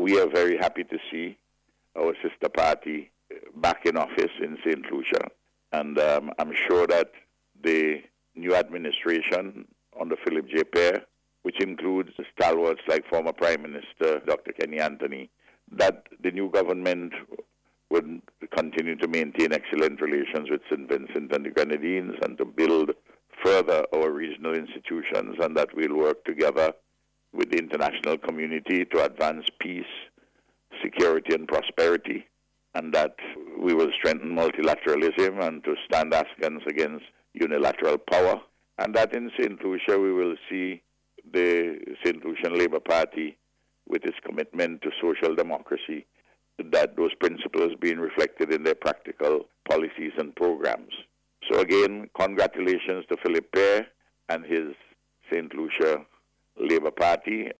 we are very happy to see our sister party back in office in St. Lucia. And I'm sure that the new administration under Philip J. Pear, which includes stalwarts like former Prime Minister Dr. Kenny Anthony, that the new government would continue to maintain excellent relations with St. Vincent and the Grenadines and to build further our regional institutions, and that we'll work together with the international community to advance peace, security, and prosperity, and that we will strengthen multilateralism and to stand askance against unilateral power, and that in St. Lucia we will see the St. Lucian Labour Party with its commitment to social democracy, that those principles being reflected in their practical policies and programs. So again, congratulations to Philip Pear and his St. Lucia Labour Party,